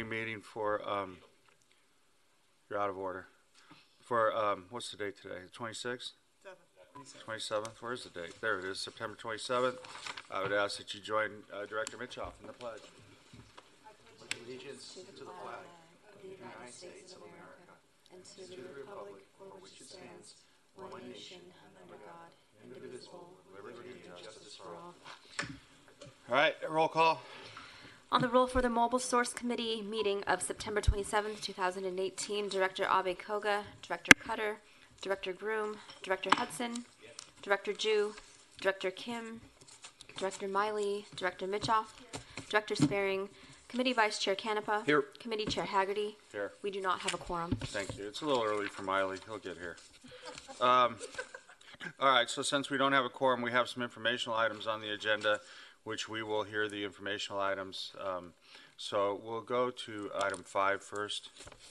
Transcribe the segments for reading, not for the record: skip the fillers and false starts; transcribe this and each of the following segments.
morning meeting for, you're out of order. For, what's the date today? 26th? 27th. Where's the date? There it is, September 27th. I would ask that you join Director Mitchoff in the pledge. Allegiance to the flag of the United States of America and to the republic for which it stands, one nation, under God, indivisible, with liberty and justice for all. All right, roll call. On the roll for the Mobile Source Committee meeting of September 27th, 2018, Director Abe Koga, Director Cutter, Director Groom, Director Hudson, Director Ju, Director Kim, Director Miley, Director Mitchoff, Director Sparing, Committee Vice Chair Canepa. Here. Committee Chair Haggerty. Here. We do not have a quorum. Thank you. It's a little early for Miley. He'll get here. All right, so since we don't have a quorum, we have some informational items on the agenda, which we will hear the informational items. So we'll go to item 5 first.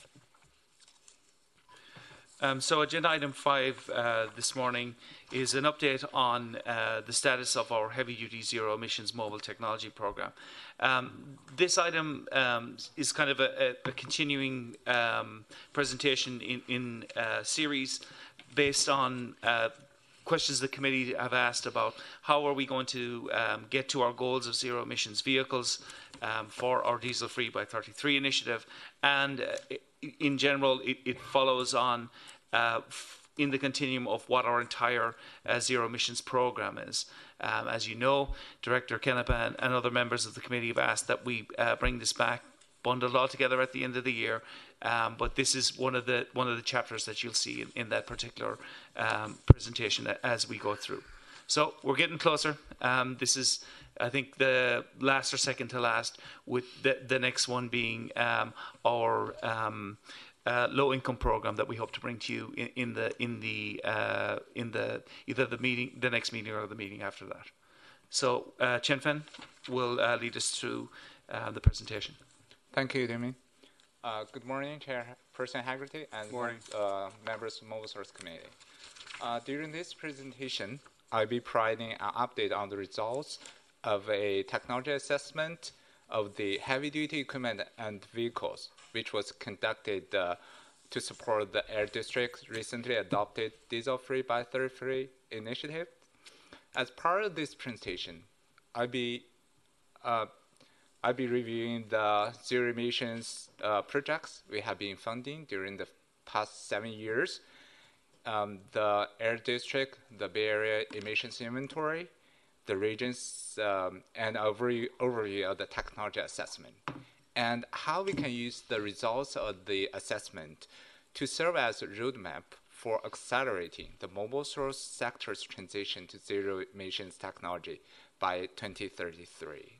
So agenda item 5 this morning is an update on the status of our heavy-duty zero-emissions mobile technology program. This item is kind of a continuing presentation in a series based on questions the committee have asked about how are we going to get to our goals of zero-emissions vehicles for our diesel-free by 33 initiative, and in general, it follows on in the continuum of what our entire zero emissions program is. As you know, Director Canepa and other members of the committee have asked that we bring this back, bundled all together at the end of the year. But this is one of the chapters that you'll see in that particular presentation as we go through. So we're getting closer. This is, I think, the last or second to last, with the next one being our low-income program that we hope to bring to you in the either the next meeting or the meeting after that. So Chen Fen will lead us through the presentation. Thank you, Demi. Good morning, Chairperson Haggerty and members of Mobile Source Committee. During this presentation, I'll be providing an update on the results of a technology assessment of the heavy-duty equipment and vehicles, which was conducted to support the Air District's recently adopted Diesel-Free by 33 initiative. As part of this presentation, I'll be reviewing the zero emissions projects we have been funding during the past 7 years, the Air District, the Bay Area Emissions Inventory, the regions, and overview of the technology assessment, and how we can use the results of the assessment to serve as a roadmap for accelerating the mobile source sector's transition to zero emissions technology by 2033.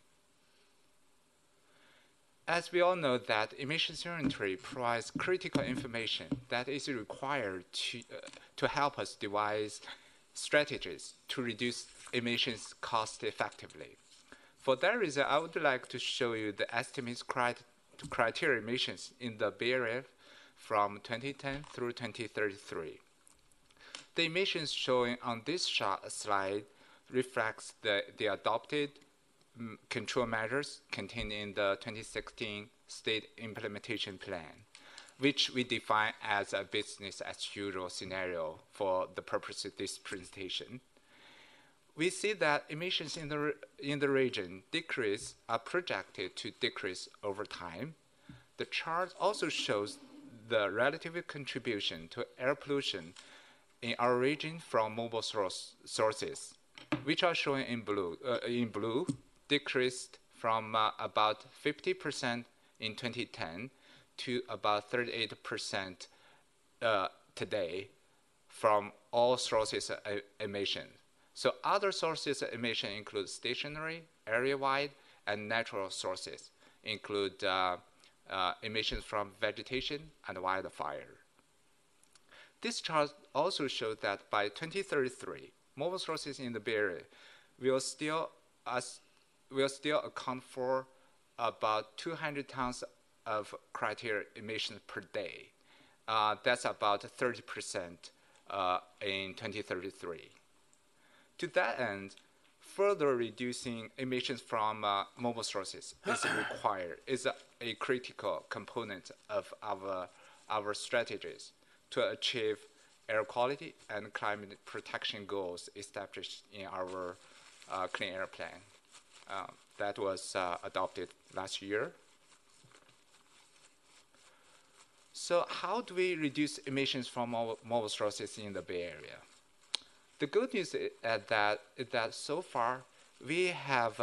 As we all know that emissions inventory provides critical information that is required to help us devise strategies to reduce emissions cost effectively. For that reason, I would like to show you the estimates criteria emissions in the Bay Area from 2010 through 2033. The emissions shown on this slide reflects the adopted control measures contained in the 2016 State Implementation Plan, which we define as a business as usual scenario for the purpose of this presentation. We see that emissions in the region are projected to decrease over time. The chart also shows the relative contribution to air pollution in our region from mobile sources, which are shown in blue, decreased from about 50% in 2010 to about 38% today from all sources of emission. So other sources of emission include stationary, area-wide, and natural sources, include emissions from vegetation and wildfire. This chart also shows that by 2033, mobile sources in the Bay Area will still account for about 200 tons of criteria emissions per day. That's about 30% in 2033. To that end, further reducing emissions from mobile sources is required, is a critical component of our strategies to achieve air quality and climate protection goals established in our Clean Air Plan that was adopted last year. So how do we reduce emissions from mobile sources in the Bay Area? The good news is that so far we have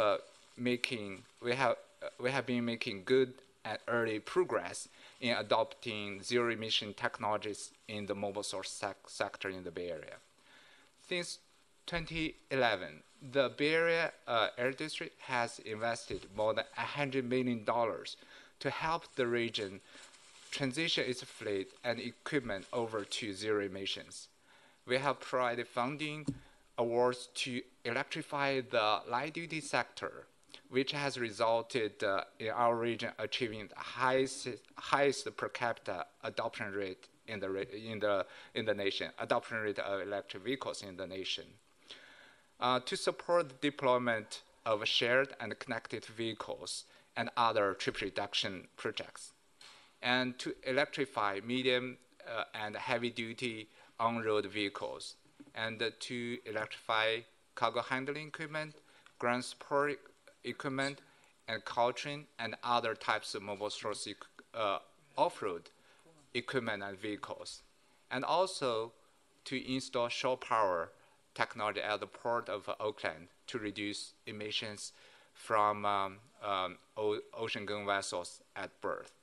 been making good and early progress in adopting zero-emission technologies in the mobile source sector in the Bay Area. Since 2011, the Bay Area Air District has invested more than $100 million to help the region transition its fleet and equipment over to zero emissions. We have provided funding awards to electrify the light-duty sector, which has resulted in our region achieving the highest per capita adoption rate in the nation, adoption rate of electric vehicles in the nation. To support the deployment of shared and connected vehicles and other trip reduction projects, and to electrify medium and heavy-duty on-road vehicles, and to electrify cargo handling equipment, ground support equipment, and Caltrain and other types of mobile source off-road equipment and vehicles, and also to install shore power technology at the Port of Oakland to reduce emissions from ocean-going vessels at berth.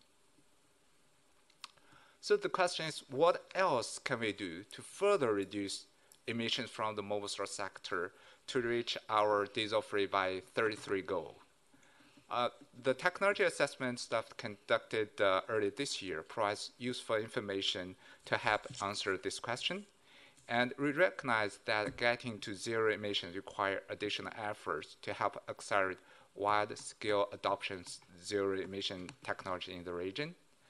So the question is, what else can we do to further reduce emissions from the mobile source sector to reach our diesel-free by 33 goal? The technology assessment stuff conducted early this year provides useful information to help answer this question. And we recognize that getting to zero emissions require additional efforts to help accelerate wide-scale adoptions zero-emission technology in the region.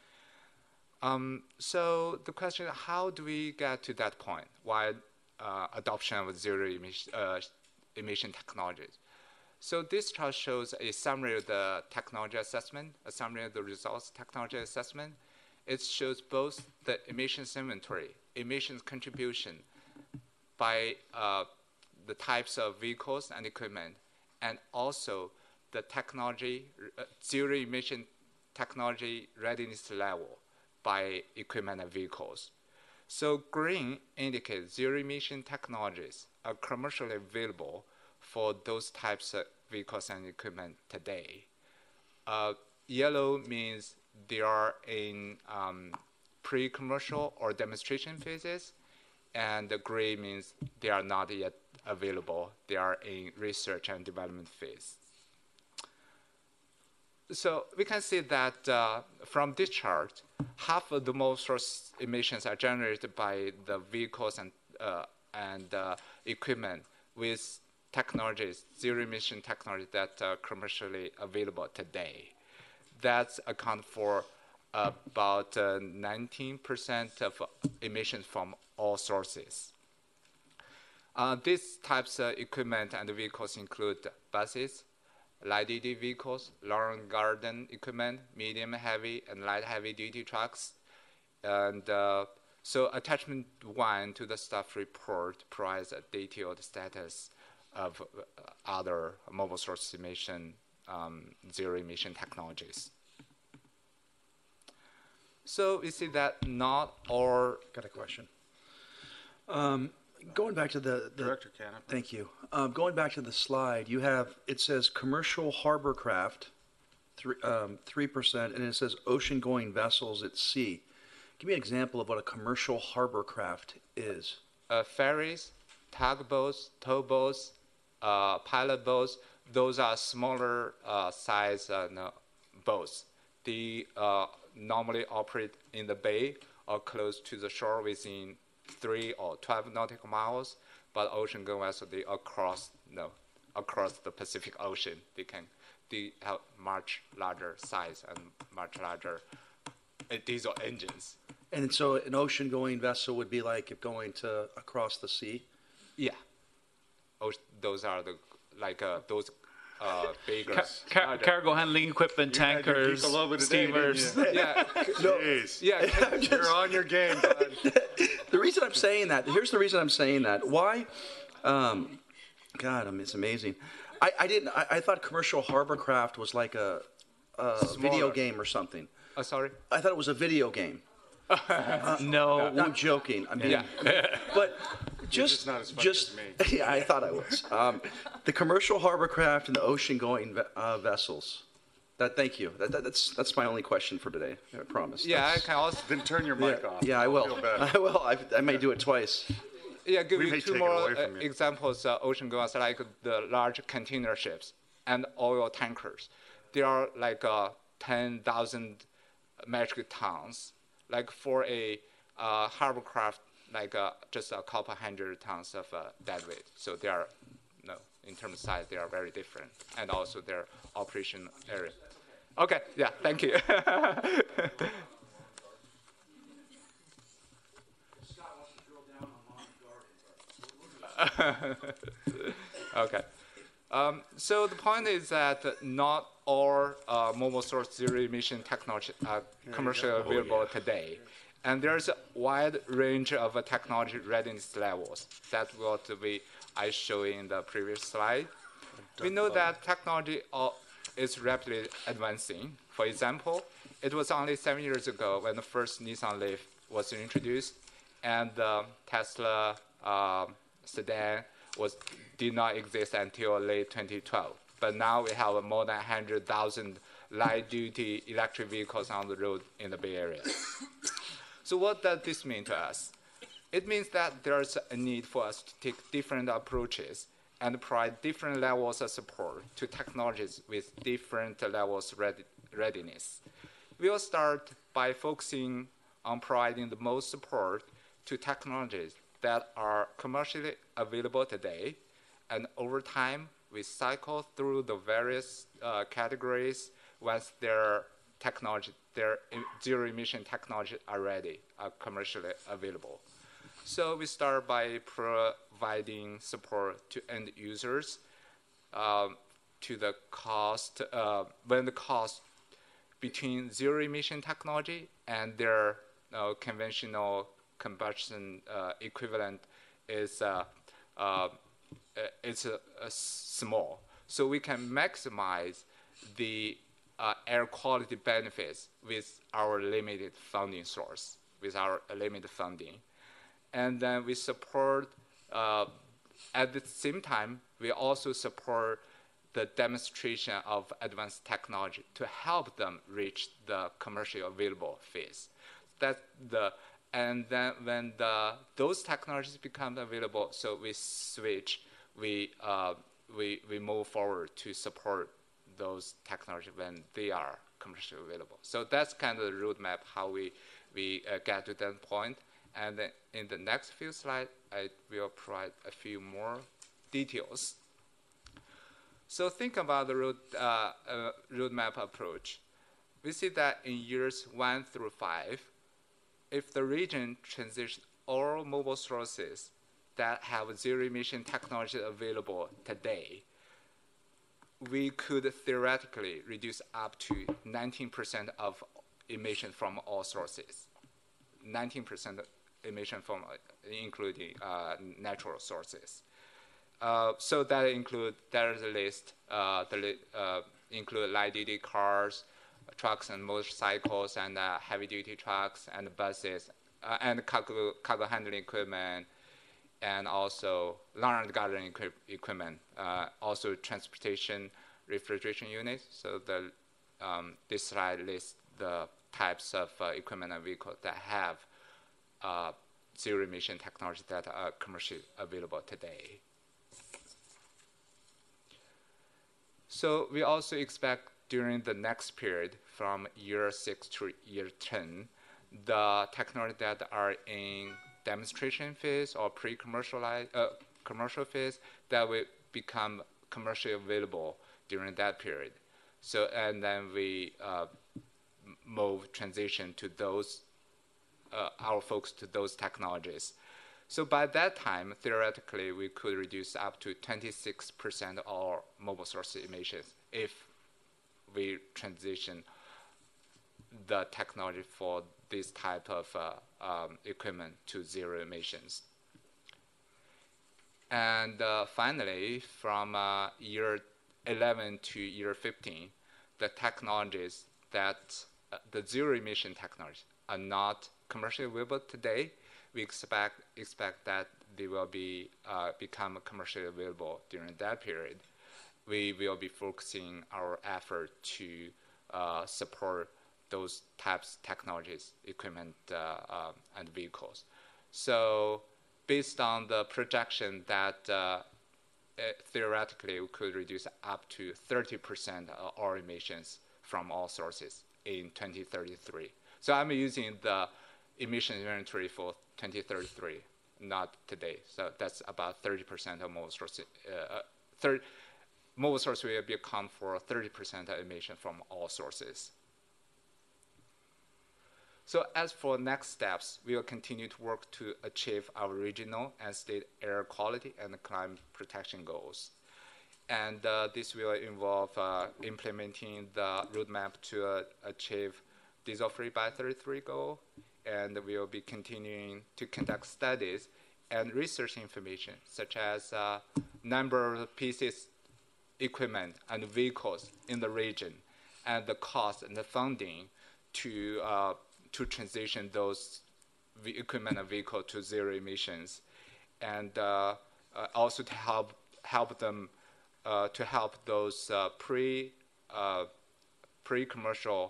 So the question is, how do we get to that point? Wide adoption of zero-emission technologies. So this chart shows a summary of the technology assessment, a summary of the results technology assessment. It shows both the emissions inventory, emissions contribution by the types of vehicles and equipment, and also the technology, zero-emission technology readiness level by equipment and vehicles. So green indicates zero-emission technologies are commercially available for those types of vehicles and equipment today. Yellow means they are in pre-commercial or demonstration phases, and the gray means they are not yet available. They are in research and development phase. So we can see that from this chart, half of the mobile source emissions are generated by the vehicles and equipment with technologies, zero-emission technology that are commercially available today. That accounts for about 19% of emissions from all sources. These types of equipment and vehicles include buses, light-duty vehicles, lawn and garden equipment, medium heavy and light heavy-duty trucks. And so attachment 1 to the staff report provides a detailed status of other mobile source emission, zero-emission technologies. So we see that not all... Got a question. Going back to the Director Cannon. thank you. Going back to the slide, you have, it says commercial harbor craft, 3%, and it says ocean-going vessels at sea. Give me an example of what a commercial harbor craft is. Ferries, tugboats, towboats, pilot boats, those are smaller size boats. They normally operate in the bay or close to the shore within 3 or 12 nautical miles, but ocean-going vessels, they across the Pacific Ocean. They have much larger size and much larger diesel engines. And so an ocean-going vessel would be like if going to across the sea? Yeah, those are the like those bigger. Cargo handling equipment, You had your tankers, geek a little bit today, didn't steamers. you? Yeah, Jeez. yeah. You're on your game, bud. The reason I'm saying that, here's the reason I'm saying that. Why? God, it's amazing. I thought commercial hovercraft was like a video game or something. Sorry. I thought it was a video game. No, I'm joking. I'm being, but just not as funny as me. yeah, I thought I was. The commercial hovercraft and the ocean-going vessels. Thank you. That's my only question for today. I promise. Yeah, I can also. Then turn your mic off. Yeah, I will. Feel better. I will. I may do it twice. Yeah, give We may you two take it more away from you. examples. Ocean goers like the large container ships and oil tankers. They are like 10,000 metric tons. Like for a hovercraft, like just a couple hundred tons of dead weight. So they are, in terms of size, they are very different, and also their operation area. Okay, yeah, thank you. Okay. So the point is that not all mobile source zero emission technology are commercially available today. And there's a wide range of technology readiness levels. That's what I show in the previous slide. We know that technology is rapidly advancing. For example, it was only 7 years ago when the first Nissan Leaf was introduced, and the Tesla sedan did not exist until late 2012. But now we have more than 100,000 light-duty electric vehicles on the road in the Bay Area. So what does this mean to us? It means that there's a need for us to take different approaches and provide different levels of support to technologies with different levels of readiness. We'll start by focusing on providing the most support to technologies that are commercially available today, and over time, we cycle through the various categories once their zero-emission technology are commercially available. So we start by providing support to end users to the cost, when the cost between zero-emission technology and their conventional combustion equivalent is small. So we can maximize the air quality benefits with our limited funding source, with our limited funding. And then we support, at the same time, we also support the demonstration of advanced technology to help them reach the commercially available phase. And then when those technologies become available, so we switch, we move forward to support those technologies when they are commercially available. So that's kind of the roadmap how we get to that point. And then in the next few slides, I will provide a few more details. So think about the roadmap approach. We see that in years 1 through 5, if the region transitions all mobile sources that have zero-emission technology available today, we could theoretically reduce up to 19% of emission from all sources. 19% emission from including natural sources. So that there's a list. Include light-duty cars, trucks and motorcycles, and heavy-duty trucks and buses, and cargo handling equipment, and also lawn and garden equipment. Also transportation refrigeration units. So this slide lists the types of equipment and vehicles that have zero-emission technology that are commercially available today. So we also expect during the next period, from year 6 to year 10, the technology that are in demonstration phase or commercial phase that will become commercially available during that period. So, and then we transition to those, our focus to those technologies. So by that time, theoretically, we could reduce up to 26% of our mobile source emissions if we transition the technology for this type of equipment to zero emissions. And finally, from year 11 to year 15, the technologies that, the zero emission technologies are not commercially available today. We expect that they will be become commercially available during that period. We will be focusing our effort to support those types of technologies, equipment, and vehicles. So based on the projection that theoretically we could reduce up to 30% of our emissions from all sources in 2033. So I'm using the emission inventory for 2033, not today. So that's about 30% of mobile sources. Mobile source will be account for 30% of emission from all sources. So as for next steps, we will continue to work to achieve our regional and state air quality and climate protection goals. And this will involve implementing the roadmap to achieve diesel-free by 33 goal, and we will be continuing to conduct studies and research information, such as number of pieces, equipment, and vehicles in the region, and the cost and the funding to transition those equipment and vehicle to zero emissions, and also to help them to help those pre-commercial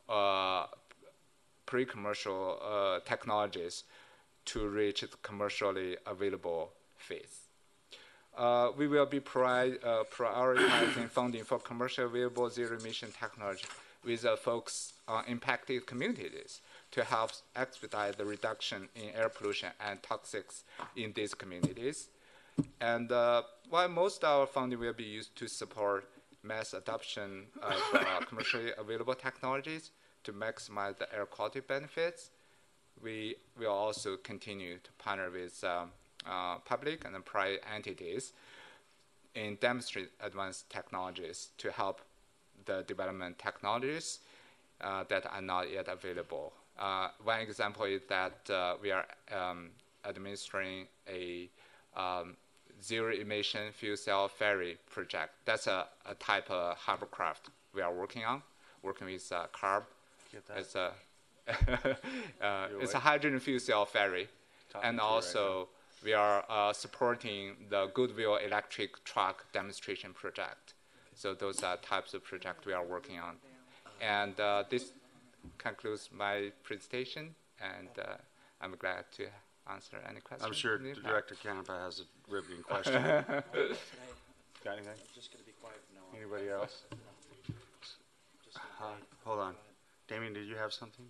technologies to reach the commercially available phase. We will be prioritizing funding for commercially available zero-emission technology with a focus on impacted communities to help expedite the reduction in air pollution and toxics in these communities. And while most of our funding will be used to support mass adoption of commercially available technologies to maximize the air quality benefits, we will also continue to partner with public and private entities in demonstrate advanced technologies to help the development technologies that are not yet available. One example is that we are administering a zero-emission fuel cell ferry project. That's a type of hovercraft we are working with CARB. It's a it's a hydrogen fuel cell ferry, and also we are supporting the Goodwill electric truck demonstration project. So those are types of projects we are working on. And this concludes my presentation, and I'm glad to answer any questions. I'm sure Director Canepa has a riveting question. Got anything? Just going to be quiet from now on. Anybody else? Hold on. Damien, did you have something?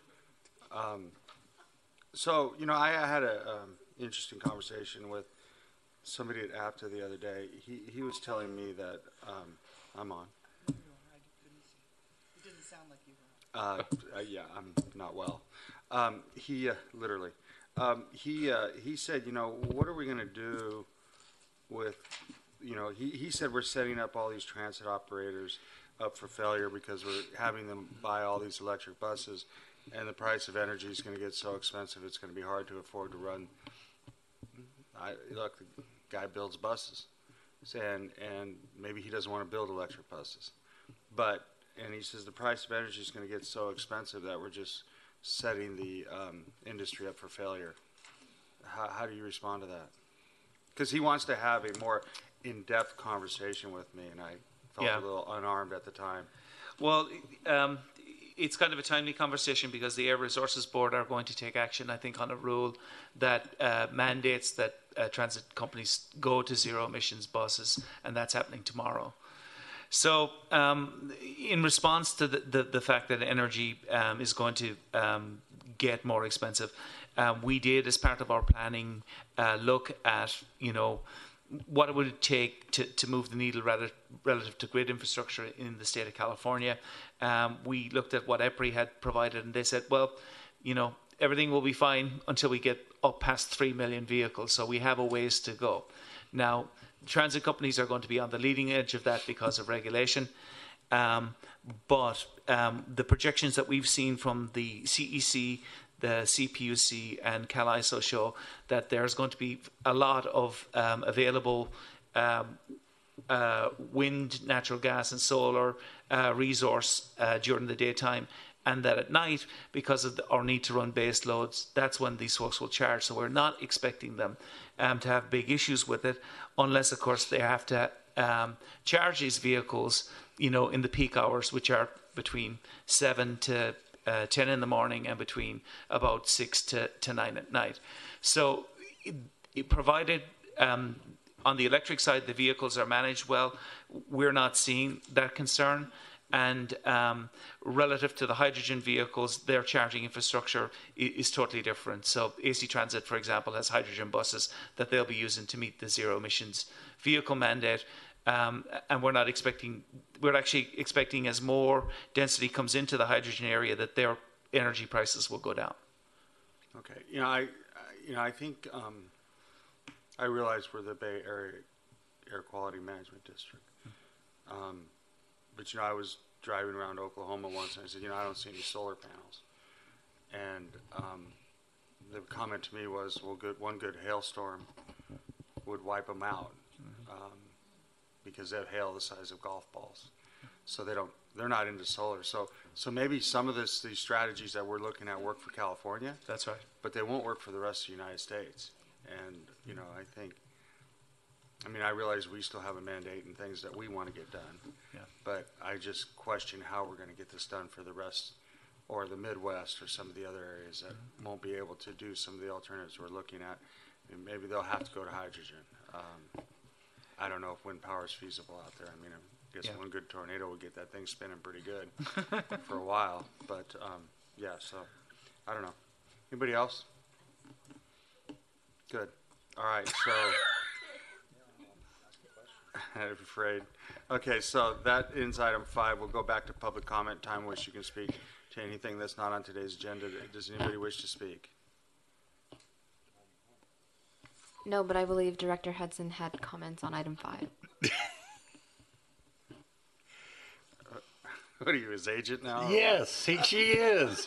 So, you know, I had a interesting conversation with somebody at APTA the other day. He was telling me that I'm on. It didn't sound like you were. Yeah, I'm not well. He literally. He said, you know, what are we going to do with, you know, he said we're setting up all these transit operators up for failure because we're having them buy all these electric buses, and the price of energy is going to get so expensive it's going to be hard to afford to run. Look, the guy builds buses, and maybe he doesn't want to build electric buses, and he says the price of energy is going to get so expensive that we're just setting the industry up for failure. How do you respond to that? Because he wants to have a more in-depth conversation with me, and I felt a little unarmed at the time. Well, it's kind of a timely conversation because the Air Resources Board are going to take action, I think, on a rule that mandates that transit companies go to zero emissions buses, and that's happening tomorrow. So in response to the fact that energy is going to get more expensive, we did, as part of our planning, look at, you know, what would it take to move the needle relative to grid infrastructure in the state of California. We looked at what EPRI had provided, and they said, well, you know, everything will be fine until we get up past 3 million vehicles. So we have a ways to go. Now, transit companies are going to be on the leading edge of that because of regulation. But the projections that we've seen from the CEC, the CPUC, and CalISO show that there's going to be a lot of available wind, natural gas, and solar resource during the daytime. And that at night, because of our need to run base loads, that's when these folks will charge. So we're not expecting them to have big issues with it, unless, of course, they have to charge these vehicles, in the peak hours, which are between 7 to 10 in the morning and between about 6 to 9 at night. So provided on the electric side, the vehicles are managed well, we're not seeing that concern. And relative to the hydrogen vehicles, their charging infrastructure is totally different. So AC Transit, for example, has hydrogen buses that they'll be using to meet the zero emissions vehicle mandate. And we're actually expecting as more density comes into the hydrogen area that their energy prices will go down. Okay. I think I realize we're the Bay Area Air Quality Management District. But, I was driving around Oklahoma once and I said, I don't see any solar panels. And the comment to me was, well, one good hailstorm would wipe them out because they have hail the size of golf balls. So they're not into solar. So maybe some of these strategies that we're looking at work for California. That's right. But they won't work for the rest of the United States. And, I realize we still have a mandate and things that we want to get done. Yeah. But I just question how we're going to get this done for the rest or the Midwest or some of the other areas that won't be able to do some of the alternatives we're looking at. And maybe they'll have to go to hydrogen. I don't know if wind power is feasible out there. I guess one good tornado would get that thing spinning pretty good for a while. But, so I don't know. Anybody else? Good. All right, so I'm afraid. Okay, so that ends item 5. We'll go back to public comment time, which you can speak to anything that's not on today's agenda. Does anybody wish to speak? No, but I believe Director Hudson had comments on item 5. What are you, his agent now? Yes, she is.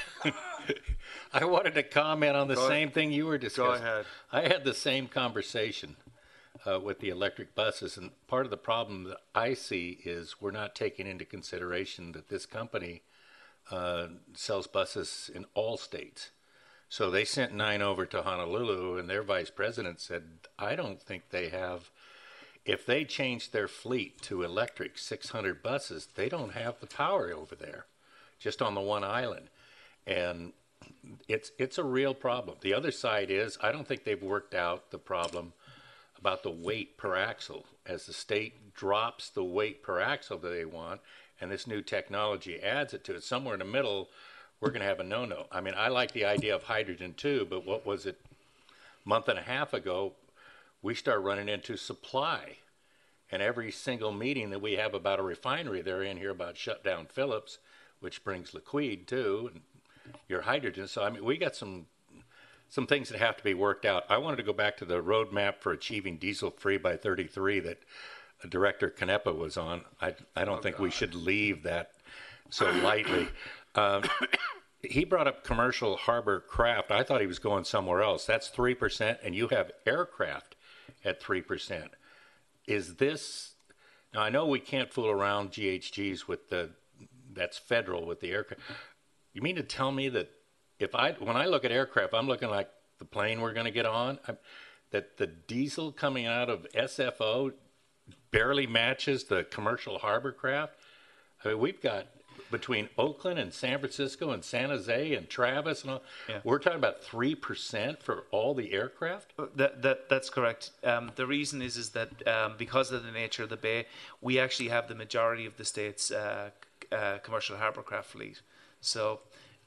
I wanted to comment on the Go same thing you were discussing. Go ahead. I had the same conversation with the electric buses, and part of the problem that I see is we're not taking into consideration that this company sells buses in all states. So they sent 9 over to Honolulu, and their vice president said, I don't think they have, if they change their fleet to electric 600 buses, they don't have the power over there, just on the one island. And it's a real problem. The other side is, I don't think they've worked out the problem about the weight per axle. As the state drops the weight per axle that they want, and this new technology adds it to it, somewhere in the middle, we're going to have a no-no. I like the idea of hydrogen too, but what was it, a month and a half ago, we start running into supply. And every single meeting that we have about a refinery, they're in here about shut down Phillips, which brings liquid too, and your hydrogen. So, we got some things that have to be worked out. I wanted to go back to the roadmap for achieving diesel-free by 33 that Director Canepa was on. I don't think we should leave that so lightly. He brought up commercial harbor craft. I thought he was going somewhere else. That's 3%, and you have aircraft at 3%. Is this, now I know we can't fool around GHGs with that's federal with the aircraft. You mean to tell me that when I look at aircraft, I'm looking like the plane we're going to get on, that the diesel coming out of SFO barely matches the commercial harbor craft? We've got between Oakland and San Francisco and San Jose and Travis and all, we're talking about 3% for all the aircraft? That's correct. The reason is that because of the nature of the bay, we actually have the majority of the state's commercial harbor craft fleet. So,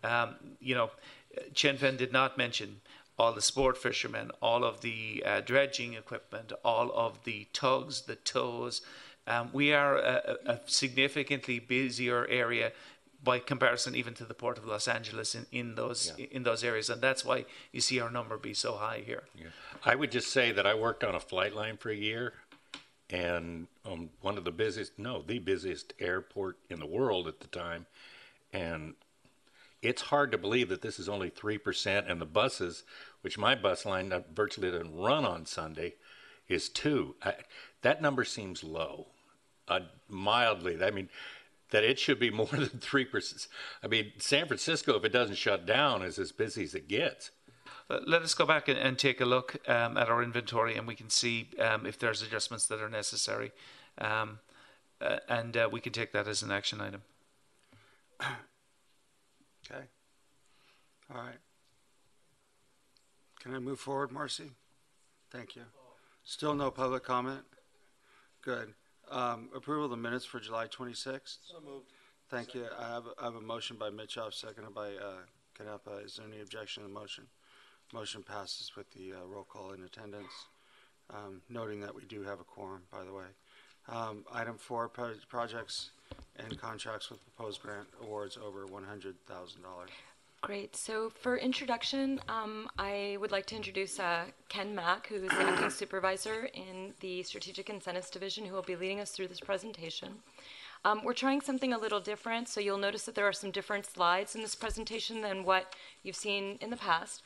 Chen Fen did not mention all the sport fishermen, all of the dredging equipment, all of the tugs, the tows. We are a significantly busier area, by comparison even to the Port of Los Angeles in those areas, and that's why you see our number be so high here. Yeah. I would just say that I worked on a flight line for a year, and on one of the busiest airport in the world at the time, and it's hard to believe that this is only 3%, and the buses, which my bus line virtually doesn't run on Sunday, is 2. That number seems low, mildly. I mean, that it should be more than 3%. I mean, San Francisco, if it doesn't shut down, is as busy as it gets. Let us go back and take a look at our inventory, and we can see if there's adjustments that are necessary, and we can take that as an action item. Okay. All right. Can I move forward, Marcy? Thank you. Still no public comment? Good. Approval of the minutes for July 26th? So moved. Thank you. I have a motion by Mitchoff, seconded by Canepa. Is there any objection to the motion? Motion passes with the roll call in attendance, noting that we do have a quorum, by the way. Item 4, projects and contracts with proposed grant awards over $100,000. Great. So for introduction, I would like to introduce Ken Mack, who is the acting supervisor in the Strategic Incentives Division, who will be leading us through this presentation. We're trying something a little different, so you'll notice that there are some different slides in this presentation than what you've seen in the past.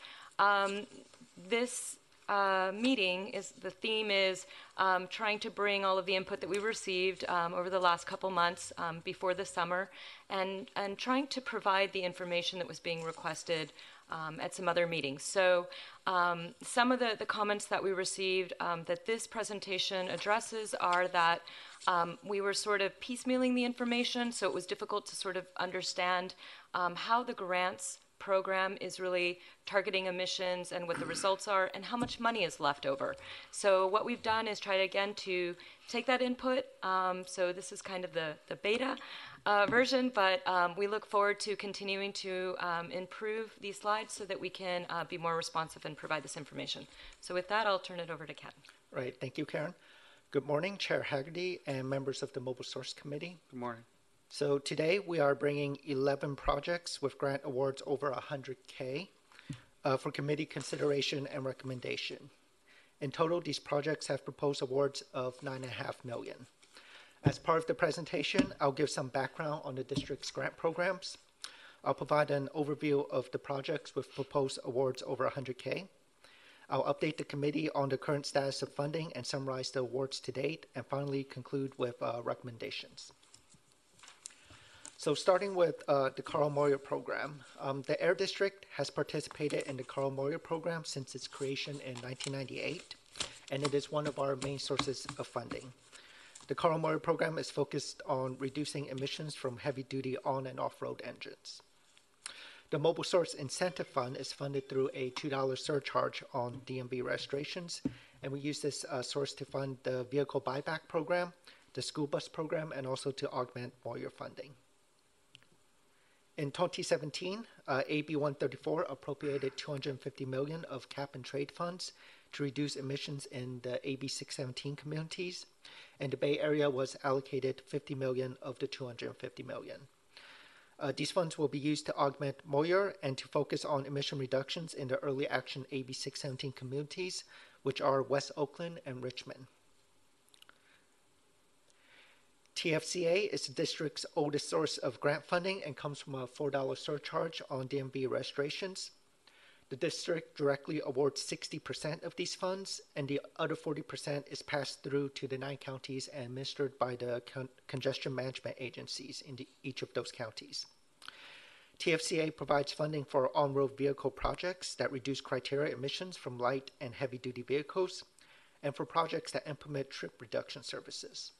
This meeting, the theme is trying to bring all of the input that we received over the last couple months before the summer, and trying to provide the information that was being requested at some other meetings. So some of the comments that we received that this presentation addresses are that we were sort of piecemealing the information, so it was difficult to sort of understand how the grants program is really targeting emissions and what the results are and how much money is left over. So what we've done is try again to take that input. So this is kind of the beta version, but we look forward to continuing to improve these slides so that we can be more responsive and provide this information. So with that, I'll turn it over to Ken. Right. Thank you, Karen. Good morning, Chair Haggerty and members of the Mobile Source Committee. Good morning. So today we are bringing 11 projects with grant awards over 100K for committee consideration and recommendation. In total, these projects have proposed awards of $9.5 million. As part of the presentation, I'll give some background on the district's grant programs. I'll provide an overview of the projects with proposed awards over 100K. I'll update the committee on the current status of funding and summarize the awards to date, and finally conclude with recommendations. So starting with the Carl Moyer program, the Air District has participated in the Carl Moyer program since its creation in 1998, and it is one of our main sources of funding. The Carl Moyer program is focused on reducing emissions from heavy-duty on- and off-road engines. The Mobile Source Incentive Fund is funded through a $2 surcharge on DMV registrations, and we use this source to fund the vehicle buyback program, the school bus program, and also to augment Moyer funding. In 2017, AB 134 appropriated $250 million of cap and trade funds to reduce emissions in the AB 617 communities, and the Bay Area was allocated $50 million of the $250 million. These funds will be used to augment Moyer and to focus on emission reductions in the early action AB 617 communities, which are West Oakland and Richmond. TFCA is the district's oldest source of grant funding and comes from a $4 surcharge on DMV registrations. The district directly awards 60% of these funds, and the other 40% is passed through to the 9 counties and administered by the congestion management agencies in each of those counties. TFCA provides funding for on-road vehicle projects that reduce criteria emissions from light and heavy-duty vehicles, and for projects that implement trip reduction services.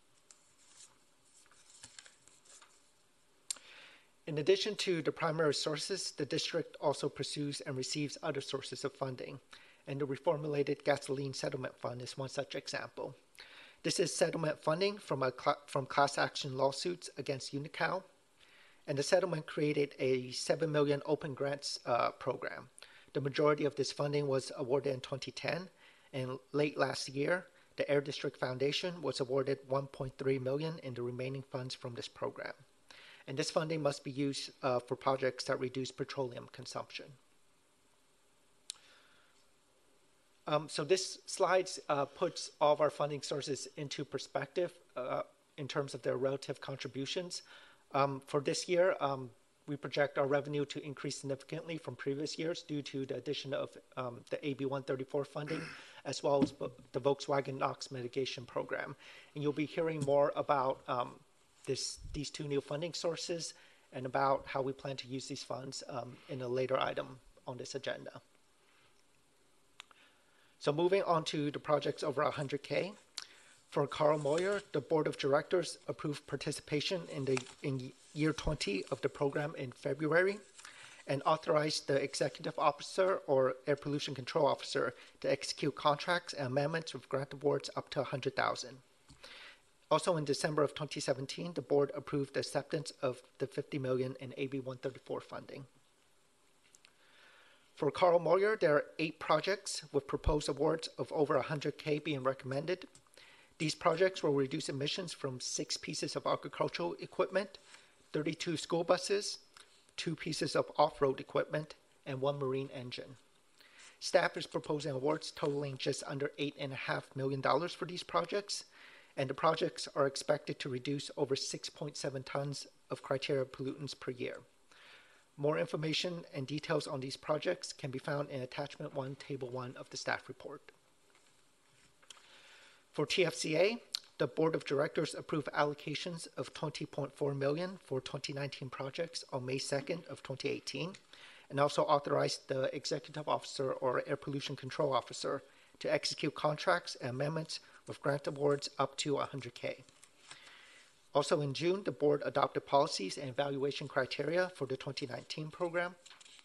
In addition to the primary sources, the district also pursues and receives other sources of funding, and the Reformulated Gasoline Settlement Fund is one such example. This is settlement funding from class action lawsuits against Unocal, and the settlement created a $7 million open grants program. The majority of this funding was awarded in 2010, and late last year, the Air District Foundation was awarded $1.3 million in the remaining funds from this program. and this funding must be used for projects that reduce petroleum consumption. So this slide puts all of our funding sources into perspective in terms of their relative contributions. For this year, we project our revenue to increase significantly from previous years due to the addition of the AB 134 funding, as well as the Volkswagen NOx mitigation program. And you'll be hearing more about these two new funding sources and about how we plan to use these funds in a later item on this agenda. So moving on to the projects over 100K. For Carl Moyer, the Board of Directors approved participation in year 20 of the program in February and authorized the Executive Officer or Air Pollution Control Officer to execute contracts and amendments with grant awards up to $100,000. Also in December of 2017, the Board approved the acceptance of the $50 million in AB 134 funding. For Carl Moyer, there are 8 projects with proposed awards of over 100K being recommended. These projects will reduce emissions from 6 pieces of agricultural equipment, 32 school buses, 2 pieces of off-road equipment, and 1 marine engine. Staff is proposing awards totaling just under $8.5 million for these projects, and the projects are expected to reduce over 6.7 tons of criteria pollutants per year. More information and details on these projects can be found in Attachment 1, Table 1 of the staff report. For TFCA, the Board of Directors approved allocations of $20.4 million for 2019 projects on May 2nd of 2018, and also authorized the Executive Officer or Air Pollution Control Officer to execute contracts and amendments with grant awards up to 100K. Also in June, the Board adopted policies and evaluation criteria for the 2019 program.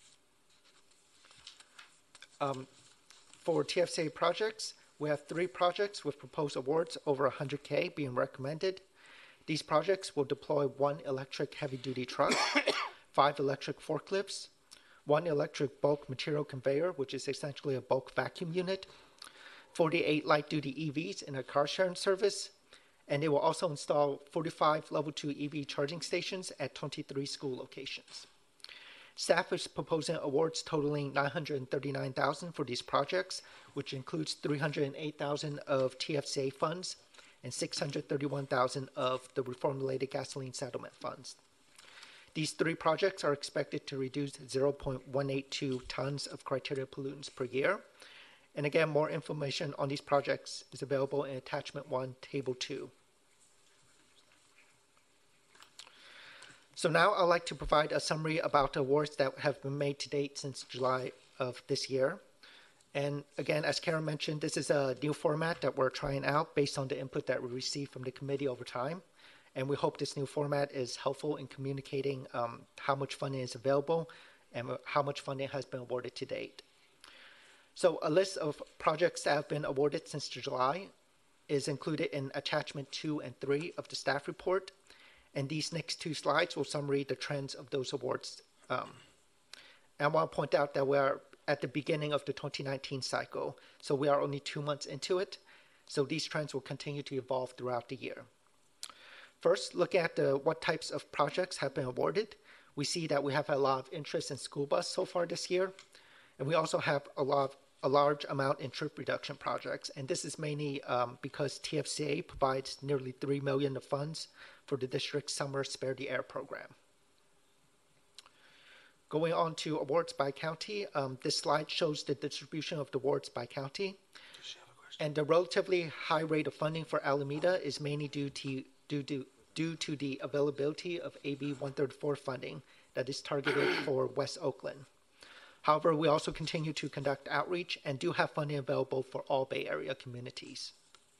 For TFCA projects, we have 3 projects with proposed awards over 100K being recommended. These projects will deploy 1 electric heavy-duty truck, 5 electric forklifts, 1 electric bulk material conveyor, which is essentially a bulk vacuum unit, 48 light-duty EVs in a car-sharing service, and they will also install 45 Level 2 EV charging stations at 23 school locations. Staff is proposing awards totaling $939,000 for these projects, which includes $308,000 of TFCA funds and $631,000 of the reformulated gasoline settlement funds. These 3 projects are expected to reduce 0.182 tons of criteria pollutants per year. And again, more information on these projects is available in Attachment 1, Table 2. So now I'd like to provide a summary about the awards that have been made to date since July of this year. And again, as Karen mentioned, this is a new format that we're trying out based on the input that we received from the committee over time. And we hope this new format is helpful in communicating how much funding is available and how much funding has been awarded to date. So a list of projects that have been awarded since July is included in Attachment 2 and 3 of the staff report. And these next 2 slides will summarize the trends of those awards. And I want to point out that we are at the beginning of the 2019 cycle, so we are only 2 months into it. So these trends will continue to evolve throughout the year. First, look at what types of projects have been awarded. We see that we have a lot of interest in school bus so far this year, and we also have a large amount in trip reduction projects, and this is mainly because TFCA provides nearly $3 million of funds for the district's summer Spare the Air program. Going on to awards by county, this slide shows the distribution of the awards by county, and the relatively high rate of funding for Alameda is mainly due to the availability of AB 134 funding that is targeted for West Oakland. However, we also continue to conduct outreach and do have funding available for all Bay Area communities.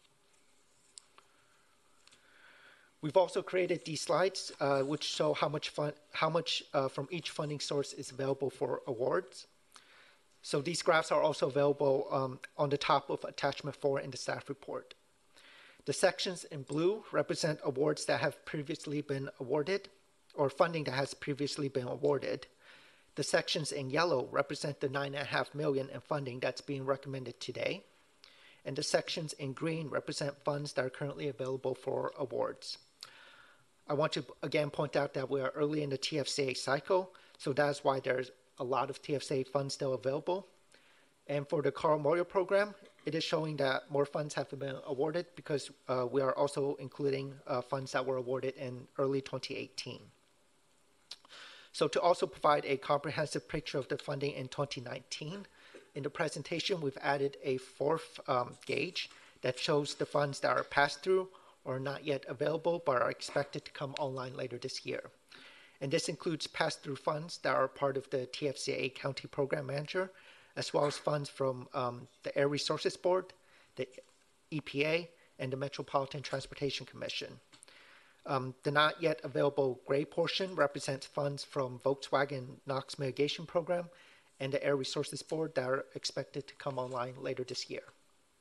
We've also created these slides, which show how much from each funding source is available for awards. So these graphs are also available on the top of Attachment 4 in the staff report. The sections in blue represent awards that have previously been awarded, or funding that has previously been awarded. The sections in yellow represent the $9.5 million in funding that's being recommended today. And the sections in green represent funds that are currently available for awards. I want to again point out that we are early in the TFCA cycle, so that's why there's a lot of TFCA funds still available. And for the Carl Memorial Program, it is showing that more funds have been awarded because we are also including funds that were awarded in early 2018. So to also provide a comprehensive picture of the funding in 2019, in the presentation, we've added a fourth gauge that shows the funds that are passed through or not yet available but are expected to come online later this year. And this includes pass-through funds that are part of the TFCA County Program Manager, as well as funds from the Air Resources Board, the EPA, and the Metropolitan Transportation Commission. The not yet available gray portion represents funds from Volkswagen NOx Mitigation Program and the Air Resources Board that are expected to come online later this year.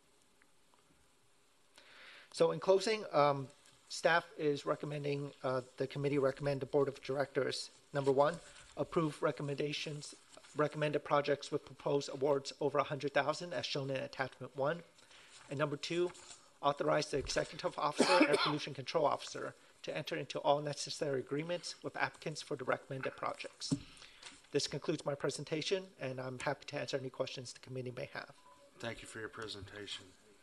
So in closing, staff is recommending, the committee recommend the Board of Directors, number one, approve recommended projects with proposed awards over $100,000 as shown in attachment 1. And number 2, authorize the Executive Officer and Pollution Control Officer to enter into all necessary agreements with applicants for the recommended projects. This concludes my presentation, and I'm happy to answer any questions the committee may have. Thank you for your presentation.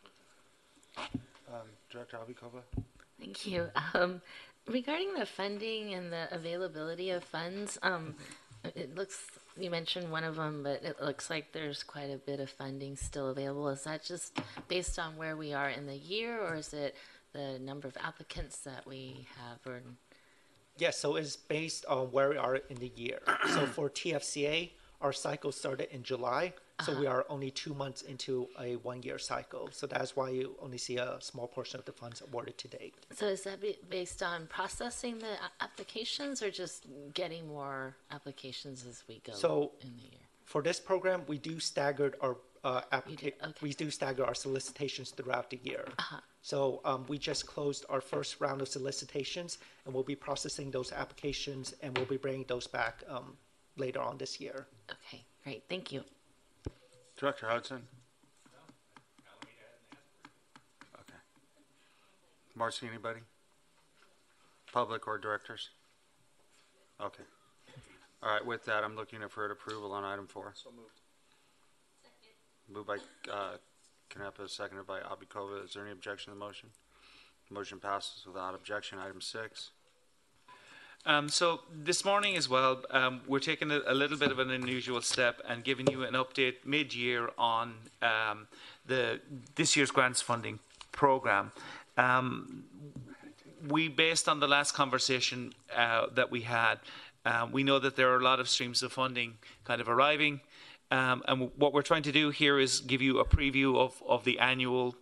Director Abikova? Thank you. Regarding the funding and the availability of funds, it looks, you mentioned one of them, but it looks like there's quite a bit of funding still available. Is that just based on where we are in the year, or is it the number of applicants that we have? Or Yes, so it's based on where we are in the year. So for TFCA, our cycle started in July, so we are only 2 months into a 1-year cycle. So that's why you only see a small portion of the funds awarded to date. so is that based on processing the applications, or just getting more applications as we go So in the year? for this program, we do stagger our Okay. we do stagger our solicitations throughout the year. So we just closed our first round of solicitations, and we'll be processing those applications, and we'll be bringing those back later on this year. Okay, great. Thank you. Director Hudson? Okay. Marcy, anybody? Public or directors? Okay. All right, with that, I'm looking for approval on item 4. So moved. Moved by Canepa, seconded by Abikova. Is there any objection to the motion? Motion passes without objection. Item 6. So this morning as well, we're taking a little bit of an unusual step and giving you an update mid-year on this year's grants funding program. Based on the last conversation that we had, we know that there are a lot of streams of funding kind of arriving. And what we're trying to do here is give you a preview of the annual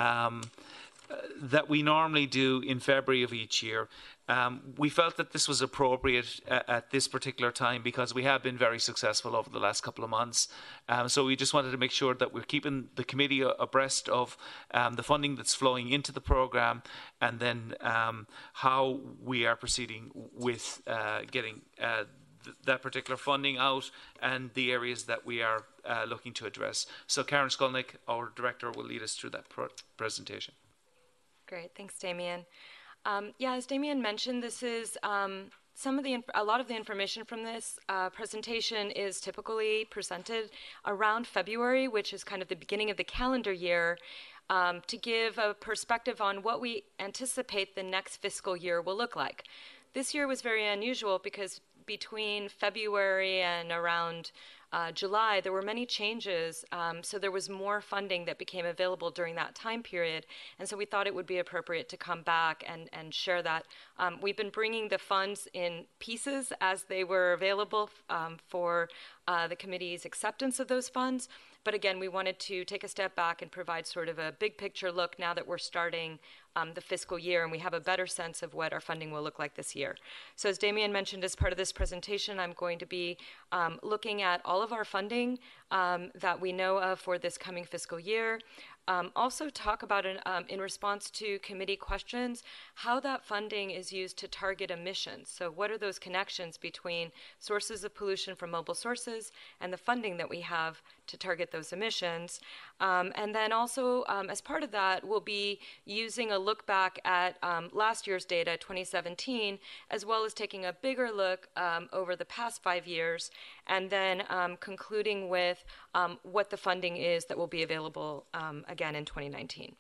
that we normally do in February of each year. We felt that this was appropriate at this particular time because we have been very successful over the last couple of months. So we just wanted to make sure that we're keeping the committee abreast of the funding that's flowing into the program, and then how we are proceeding with getting that particular funding out and the areas that we are looking to address. So Karen Skolnick, our director, will lead us through that presentation. Great, thanks, Damien. Yeah, as Damien mentioned, this is a lot of the information from this presentation is typically presented around February, which is kind of the beginning of the calendar year, to give a perspective on what we anticipate the next fiscal year will look like. This year was very unusual because between February and around July, there were many changes, so there was more funding that became available during that time period, and so we thought it would be appropriate to come back and share that. We've been bringing the funds in pieces as they were available for the committee's acceptance of those funds, but again, we wanted to take a step back and provide sort of a big picture look now that we're starting the fiscal year and we have a better sense of what our funding will look like this year. So as Damien mentioned, as part of this presentation, I'm going to be looking at all of our funding that we know of for this coming fiscal year. Also talk about, in response to committee questions, how that funding is used to target emissions. So what are those connections between sources of pollution from mobile sources and the funding that we have to target those emissions? And then also, as part of that, we'll be using a look back at last year's data, 2017, as well as taking a bigger look over the past 5 years, and then concluding with what the funding is that will be available again in 2019.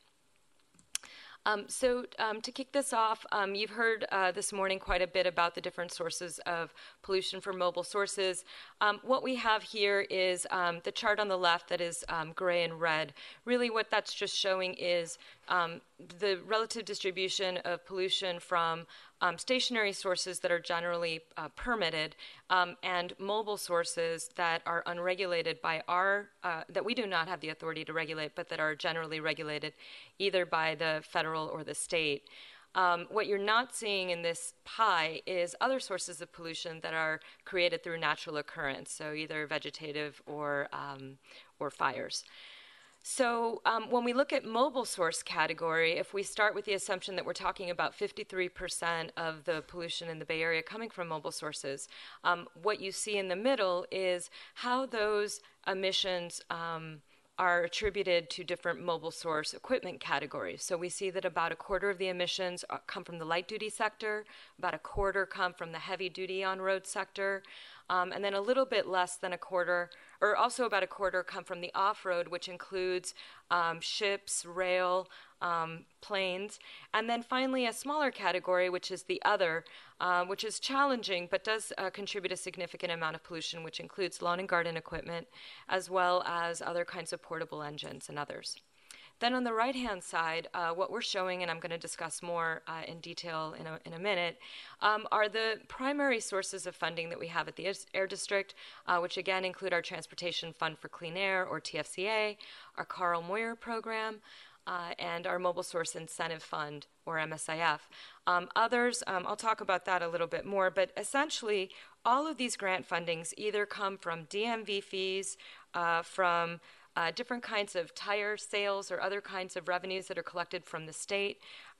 To kick this off, you've heard this morning quite a bit about the different sources of pollution from mobile sources. What we have here is the chart on the left that is gray and red. Really what that's just showing is the relative distribution of pollution from stationary sources that are generally permitted and mobile sources that are unregulated by that we do not have the authority to regulate, but that are generally regulated either by the federal or the state. What you're not seeing in this pie is other sources of pollution that are created through natural occurrence, so either vegetative or fires. So when we look at mobile source category, if we start with the assumption that we're talking about 53% of the pollution in the Bay Area coming from mobile sources, what you see in the middle is how those emissions are attributed to different mobile source equipment categories. So we see that about a quarter of the emissions come from the light duty sector, about a quarter come from the heavy duty on-road sector, and then a little bit less than a quarter, or also about a quarter, come from the off-road, which includes ships, rail, planes, and then finally a smaller category, which is the other, which is challenging but does contribute a significant amount of pollution, which includes lawn and garden equipment, as well as other kinds of portable engines and others. Then on the right-hand side, what we're showing, and I'm going to discuss more in detail in a minute, are the primary sources of funding that we have at the Air District, which again include our Transportation Fund for Clean Air, or TFCA, our Carl Moyer program, and our Mobile Source Incentive Fund, or MSIF. Others, I'll talk about that a little bit more, but essentially all of these grant fundings either come from DMV fees, from different kinds of tire sales or other kinds of revenues that are collected from the state.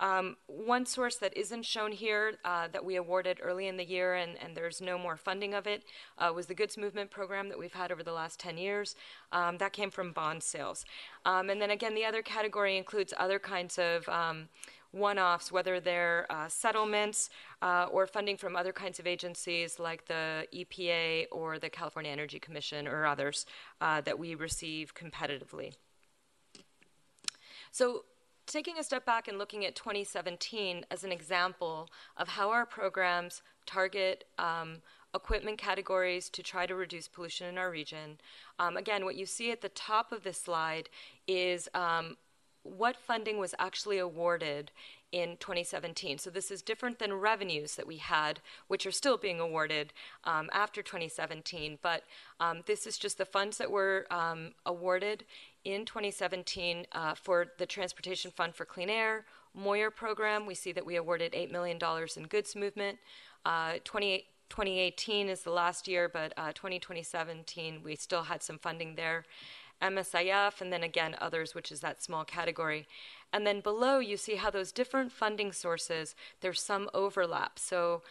One source that isn't shown here that we awarded early in the year and there's no more funding of it was the Goods Movement program that we've had over the last 10 years. That came from bond sales. And then again, the other category includes other kinds of one-offs, whether they're settlements or funding from other kinds of agencies like the EPA or the California Energy Commission or others that we receive competitively. So taking a step back and looking at 2017 as an example of how our programs target equipment categories to try to reduce pollution in our region. Again, what you see at the top of this slide is what funding was actually awarded in 2017. So this is different than revenues that we had, which are still being awarded after 2017. But this is just the funds that were awarded in 2017 for the Transportation Fund for Clean Air, Moyer program. We see that we awarded $8 million in goods movement. 2018 is the last year, but 2017 we still had some funding there. MSIF, and then again others, which is that small category. And then below you see how those different funding sources, there's some overlap. So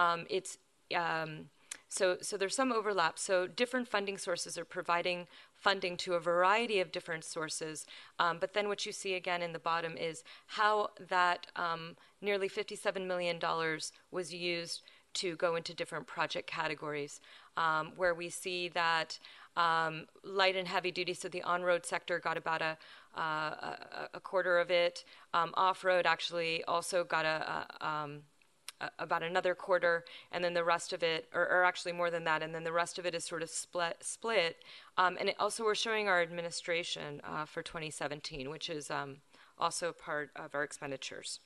so there's some overlap. So different funding sources are providing funding to a variety of different sources. But then what you see again in the bottom is how that nearly $57 million was used to go into different project categories, where we see that light and heavy duty, so the on-road sector got about a quarter of it. Off-road actually also got about another quarter, and then the rest of it, or actually more than that, and then the rest of it is sort of split. And it also we're showing our administration for 2017, which is also part of our expenditures.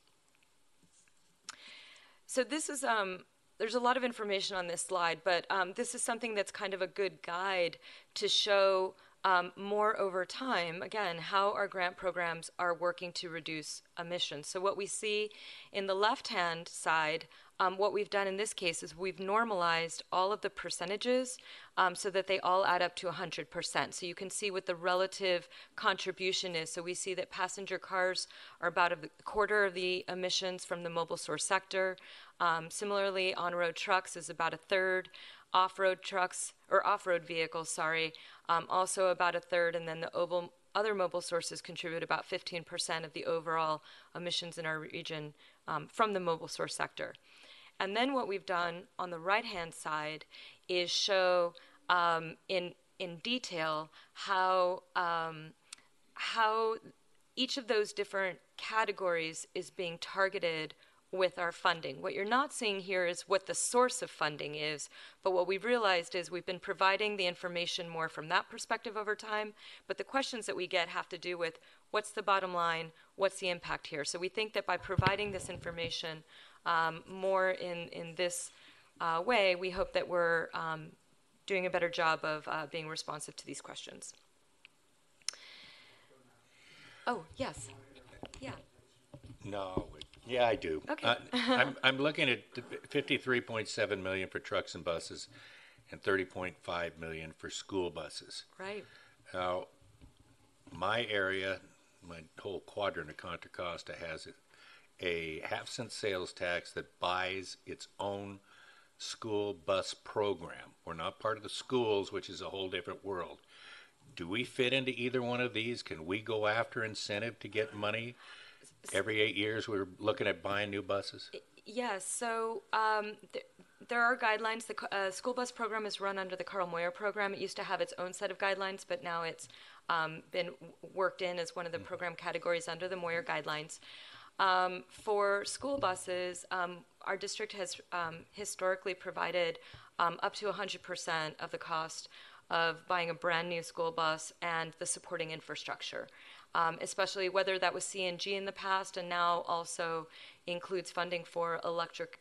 So this is there's a lot of information on this slide, but this is something that's kind of a good guide to show more over time, again, how our grant programs are working to reduce emissions. So what we see in the left-hand side what we've done in this case is we've normalized all of the percentages so that they all add up to 100%. So you can see what the relative contribution is. So we see that passenger cars are about a quarter of the emissions from the mobile source sector. Similarly, on-road trucks is about a third. Off-road trucks, or off-road vehicles, also about a third, and then the other mobile sources contribute about 15% of the overall emissions in our region from the mobile source sector. And then what we've done on the right-hand side is show in detail how each of those different categories is being targeted with our funding. What you're not seeing here is what the source of funding is, but what we've realized is we've been providing the information more from that perspective over time, but the questions that we get have to do with what's the bottom line, what's the impact here. So we think that by providing this information more in this way, we hope that we're doing a better job of being responsive to these questions. Oh, yes. Yeah. No. Yeah, I do. Okay. I'm looking at 53.7 million for trucks and buses and 30.5 million for school buses. Right. Now, my area, my whole quadrant of Contra Costa has a half-cent sales tax that buys its own school bus program. We're not part of the schools, which is a whole different world. Do we fit into either one of these? Can we go after incentive to get money? Every 8 years, we're looking at buying new buses? Yes, so there are guidelines. The school bus program is run under the Carl Moyer program. It used to have its own set of guidelines, but now it's been worked in as one of the program categories under the Moyer guidelines. For school buses, our district has historically provided up to 100% of the cost of buying a brand new school bus and the supporting infrastructure. Especially whether that was CNG in the past and now also includes funding for electric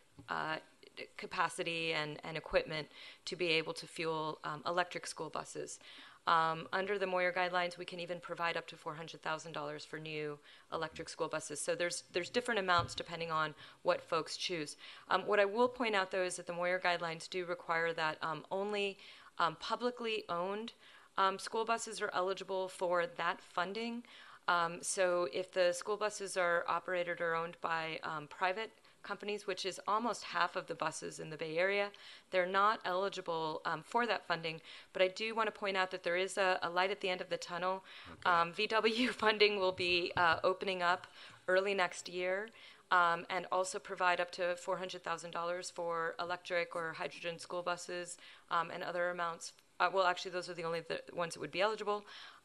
capacity and equipment to be able to fuel electric school buses. Under the Moyer guidelines, we can even provide up to $400,000 for new electric school buses. So there's different amounts depending on what folks choose. What I will point out, though, is that the Moyer guidelines do require that only publicly owned school buses are eligible for that funding. So if the school buses are operated or owned by private companies, which is almost half of the buses in the Bay Area, they're not eligible for that funding. But I do want to point out that there is a light at the end of the tunnel. Okay. VW funding will be opening up early next year. And also provide up to $400,000 for electric or hydrogen school buses and other amounts. Well, actually, those are the only ones that would be eligible.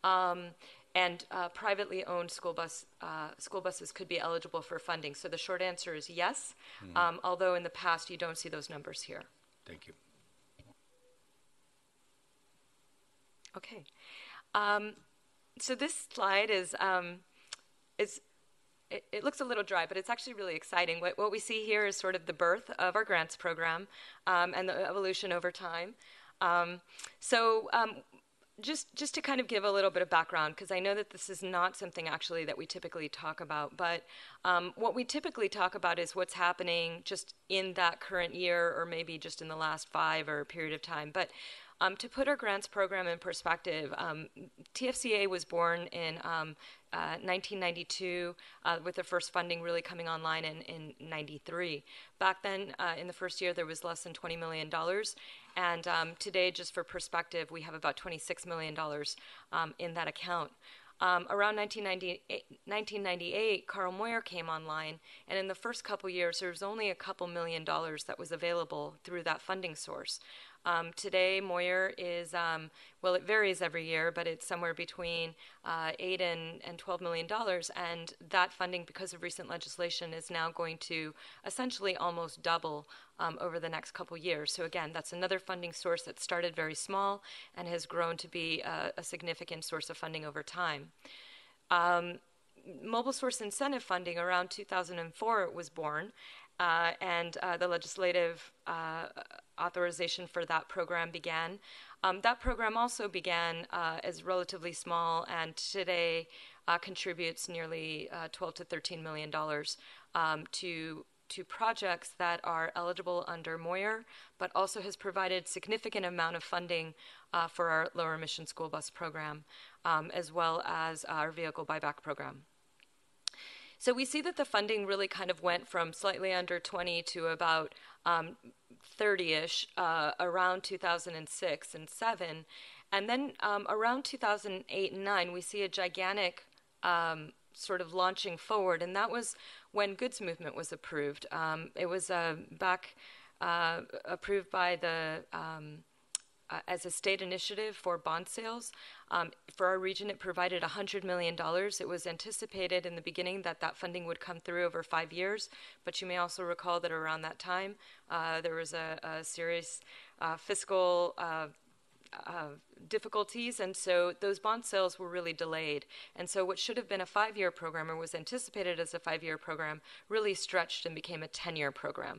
And privately owned school buses could be eligible for funding. So the short answer is yes, although in the past you don't see those numbers here. Thank you. Okay. So this slide is it looks a little dry, but it's actually really exciting. What we see here is sort of the birth of our grants program and the evolution over time. Just to kind of give a little bit of background, because I know that this is not something actually that we typically talk about, but what we typically talk about is what's happening just in that current year or maybe just in the last 5 or a period of time. But to put our grants program in perspective, TFCA was born in 1992 with the first funding really coming online in 93. Back then, in the first year, there was less than $20 million. And today, just for perspective, we have about $26 million in that account. Around 1998, Carl Moyer came online, and in the first couple years, there was only a couple $1 million that was available through that funding source. Today, Moyer is, well, it varies every year, but it's somewhere between $8 and $12 million, and that funding, because of recent legislation, is now going to essentially almost double over the next couple years. So again, that's another funding source that started very small and has grown to be a significant source of funding over time. Mobile Source Incentive Funding around 2004 was born, and the legislative authorization for that program began. That program also began as relatively small, and today contributes nearly $12 to $13 million to to projects that are eligible under Moyer, but also has provided significant amount of funding for our lower emission school bus program, as well as our vehicle buyback program. So we see that the funding really kind of went from slightly under 20 to about 30-ish around 2006 and 7. And then around 2008 and 9, we see a gigantic sort of launching forward, and that was when goods movement was approved. It was approved by the as a state initiative for bond sales. For our region, it provided $100 million. It was anticipated in the beginning that that funding would come through over 5 years, but you may also recall that around that time, there was a serious fiscal difficulties, and so those bond sales were really delayed. And so what should have been a 5-year program, or was anticipated as a 5-year program, really stretched and became a 10-year program.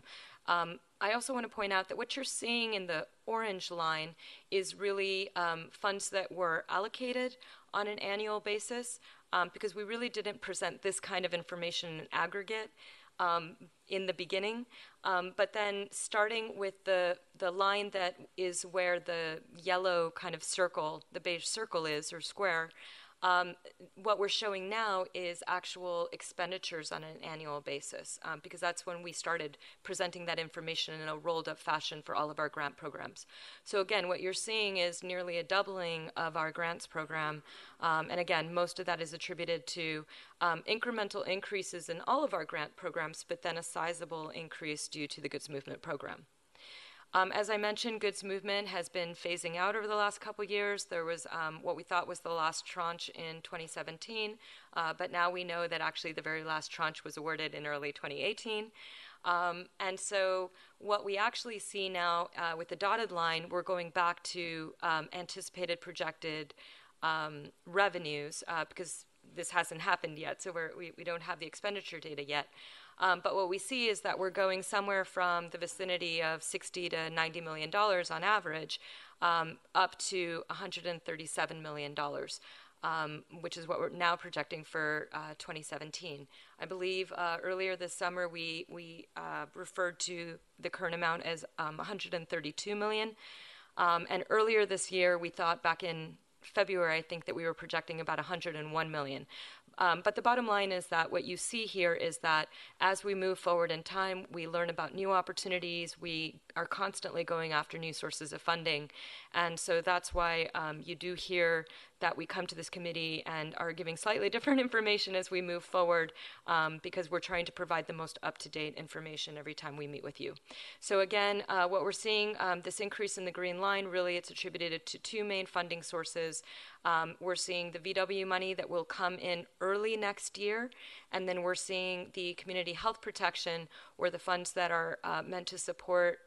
I also want to point out that what you're seeing in the orange line is really funds that were allocated on an annual basis, because we really didn't present this kind of information in aggregate in the beginning. But then starting with the line that is where the yellow kind of circle, the beige circle is, or square, what we're showing now is actual expenditures on an annual basis, because that's when we started presenting that information in a rolled up fashion for all of our grant programs. So again, what you're seeing is nearly a doubling of our grants program. And again, most of that is attributed to incremental increases in all of our grant programs, but then a sizable increase due to the goods movement program. As I mentioned, goods movement has been phasing out over the last couple years. There was what we thought was the last tranche in 2017, but now we know that actually the very last tranche was awarded in early 2018. And so what we actually see now with the dotted line, we're going back to anticipated projected revenues, because this hasn't happened yet, so we don't have the expenditure data yet. But what we see is that we're going somewhere from the vicinity of $60 to $90 million on average, up to $137 million, which is what we're now projecting for 2017. I believe earlier this summer we referred to the current amount as $132 million. And earlier this year, we thought back in February, I think that we were projecting about $101 million. But the bottom line is that what you see here is that as we move forward in time, we learn about new opportunities. We are constantly going after new sources of funding. And so that's why you do hear that we come to this committee and are giving slightly different information as we move forward, because we're trying to provide the most up-to-date information every time we meet with you. So again, what we're seeing, this increase in the green line, really it's attributed to two main funding sources. We're seeing the VW money that will come in early next year, and then we're seeing the community health protection, or the funds that are meant to support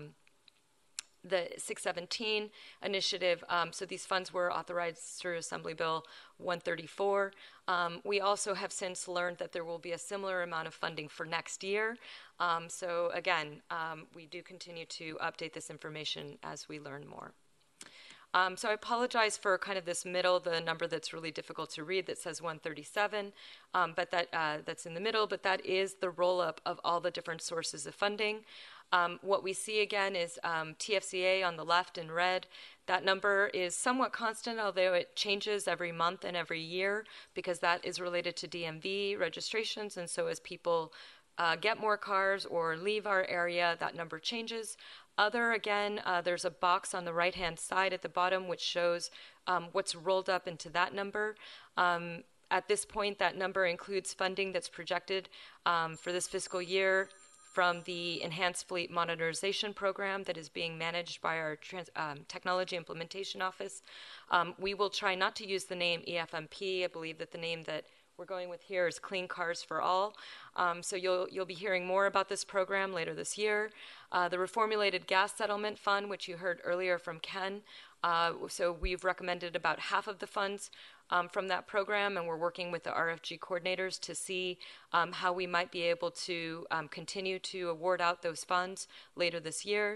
the 617 initiative. So these funds were authorized through Assembly Bill 134. We also have since learned that there will be a similar amount of funding for next year. So again, we do continue to update this information as we learn more. So I apologize for kind of this middle, the number that's really difficult to read that says 137, but that's in the middle, but that is the roll-up of all the different sources of funding. What we see again is TFCA on the left in red. That number is somewhat constant, although it changes every month and every year, because that is related to DMV registrations, and so as people get more cars or leave our area, that number changes. Other, again, there's a box on the right-hand side at the bottom which shows what's rolled up into that number. At this point, that number includes funding that's projected for this fiscal year from the Enhanced Fleet Modernization Program that is being managed by our Technology Implementation Office. We will try not to use the name EFMP. I believe that the name that we're going with here is Clean Cars for All. So you'll be hearing more about this program later this year. The Reformulated Gas Settlement Fund, which you heard earlier from Ken, So we've recommended about half of the funds from that program, and we're working with the RFG coordinators to see how we might be able to continue to award out those funds later this year.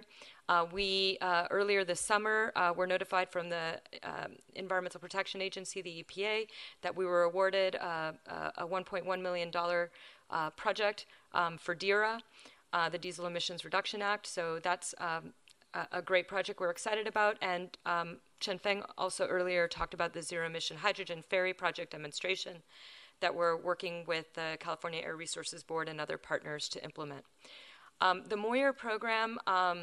We earlier this summer were notified from the Environmental Protection Agency, the EPA, that we were awarded a $1.1 million project for DERA, the Diesel Emissions Reduction Act. So that's a great project we're excited about. And Chen Feng also earlier talked about the Zero Emission Hydrogen Ferry project demonstration that we're working with the California Air Resources Board and other partners to implement. The Moyer program.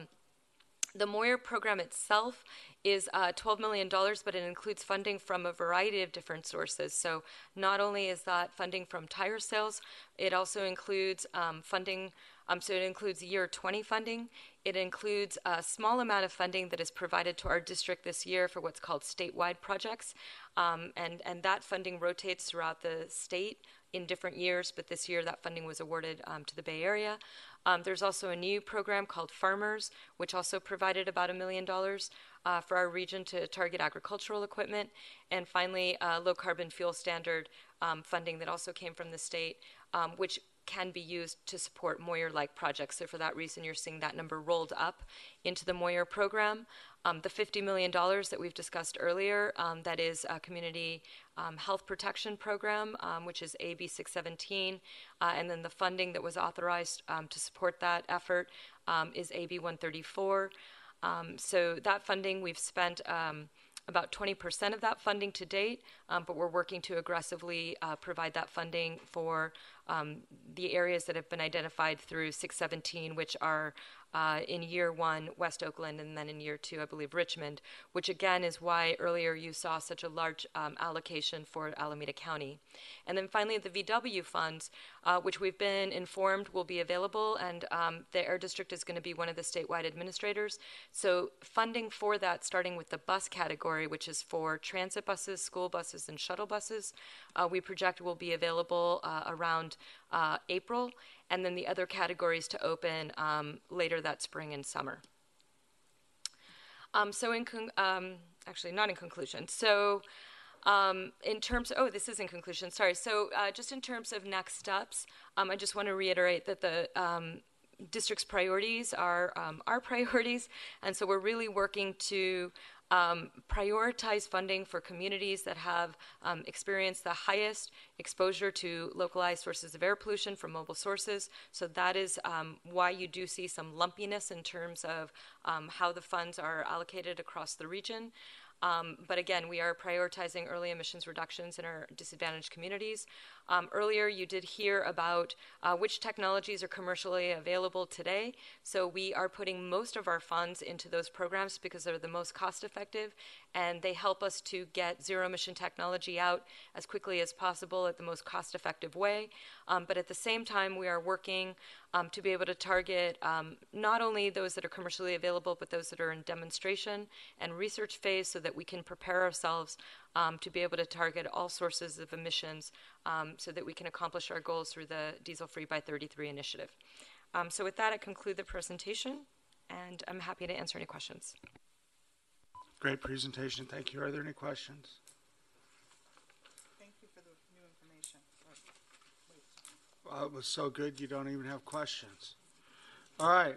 The Moyer program itself is $12 million, but it includes funding from a variety of different sources. So not only is that funding from tire sales, it also includes funding, so it includes year 20 funding. It includes a small amount of funding that is provided to our district this year for what's called statewide projects. And that funding rotates throughout the state in different years, but this year that funding was awarded to the Bay Area. There's also a new program called Farmers, which also provided about $1 million for our region to target agricultural equipment. And finally, low carbon fuel standard funding that also came from the state, which can be used to support Moyer-like projects. So for that reason, you're seeing that number rolled up into the Moyer program. The $50 million that we've discussed earlier, that is a community health protection program, which is AB 617, and then the funding that was authorized to support that effort is AB 134. So that funding, we've spent about 20% of that funding to date, but we're working to aggressively provide that funding for the areas that have been identified through 617, which are in year 1, West Oakland, and then in year 2, I believe, Richmond, which again is why earlier you saw such a large allocation for Alameda County. And then finally, the VW funds, which we've been informed will be available, and the Air District is going to be one of the statewide administrators. So funding for that, starting with the bus category, which is for transit buses, school buses, and shuttle buses, we project will be available around April, and then the other categories to open later that spring and summer. So actually not in conclusion. So in terms of, this is in conclusion, sorry. So just in terms of next steps, I just want to reiterate that the district's priorities are our priorities, and so we're really working to prioritize funding for communities that have experienced the highest exposure to localized sources of air pollution from mobile sources. So that is why you do see some lumpiness in terms of how the funds are allocated across the region. But again, we are prioritizing early emissions reductions in our disadvantaged communities. Earlier, you did hear about which technologies are commercially available today. So we are putting most of our funds into those programs because they're the most cost effective, and they help us to get zero emission technology out as quickly as possible at the most cost effective way. But at the same time, we are working to be able to target not only those that are commercially available, but those that are in demonstration and research phase, so that we can prepare ourselves to be able to target all sources of emissions so that we can accomplish our goals through the Diesel Free by 33 initiative. So with that, I conclude the presentation, and I'm happy to answer any questions. Great presentation. Thank you. Are there any questions? Thank you for the new information. It was so good you don't even have questions. All right.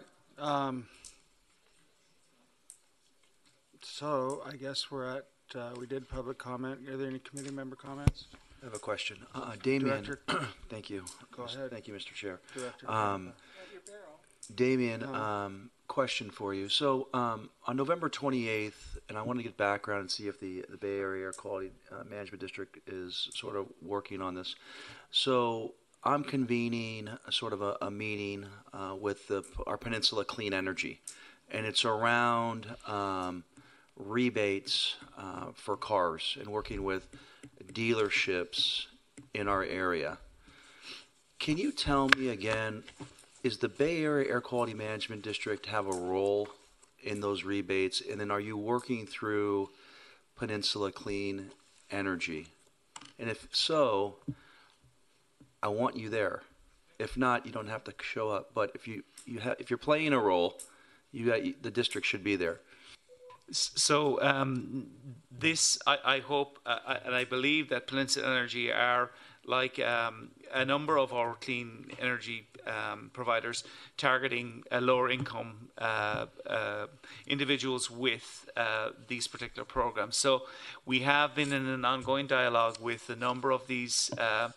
So I guess we're at, we did public comment. Are there any committee member comments? I have a question. Damien, Director. Thank you. Go ahead. Thank you, Mr. Chair. Director. Damien, question for you. So on November 28th, and I want to get background and see if the Bay Area Air Quality Management District is sort of working on this. So I'm convening a meeting with our Peninsula Clean Energy, and it's around rebates for cars and working with dealerships in our area. Can you tell me again, is the Bay Area Air Quality Management District have a role in those rebates? And then are you working through Peninsula Clean Energy? And if so, I want you there. If not, you don't have to show up. But if you're playing a role, the district should be there. So this, I hope, and I believe that Peninsula Energy are like a number of our clean energy providers targeting lower income individuals with these particular programs. So we have been in an ongoing dialogue with a number of these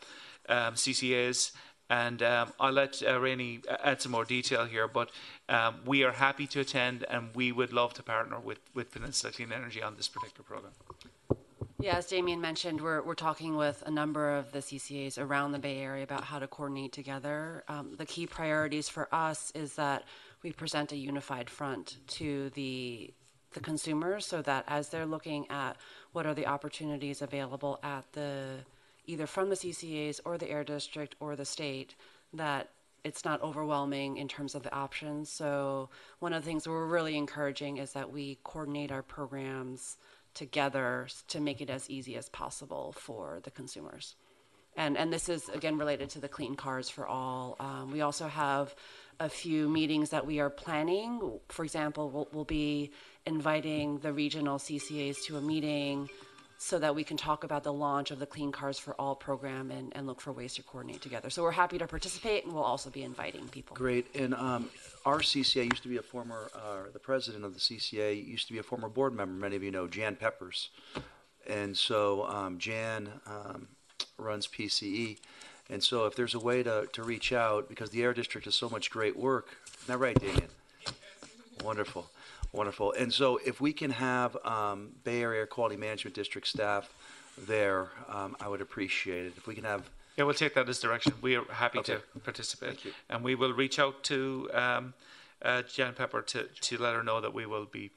CCAs. And I'll let Rainey add some more detail here, but we are happy to attend, and we would love to partner with Peninsula Clean Energy on this particular program. Yeah, as Damien mentioned, we're talking with a number of the CCAs around the Bay Area about how to coordinate together. The key priorities for us is that we present a unified front to the consumers, so that as they're looking at what are the opportunities available at either from the CCAs or the Air District or the state, that it's not overwhelming in terms of the options. So one of the things we're really encouraging is that we coordinate our programs together to make it as easy as possible for the consumers. And this is, again, related to the Clean Cars for All. We also have a few meetings that we are planning. For example, we'll be inviting the regional CCAs to a meeting so that we can talk about the launch of the Clean Cars for All program and look for ways to coordinate together. So we're happy to participate, and we'll also be inviting people. Great. And our CCA used to be a former, the president of the CCA used to be a former board member. Many of you know Jan Peppers. And so Jan runs PCE. And so if there's a way to reach out, because the Air District does so much great work. Isn't that right, Damien? Wonderful. Wonderful. And so if we can have Bay Area Air Quality Management District staff there, I would appreciate it. If we can have... Yeah, we'll take that as direction. We are happy Okay. to participate. Thank you. And we will reach out to Jan Pepper to let her know that we will be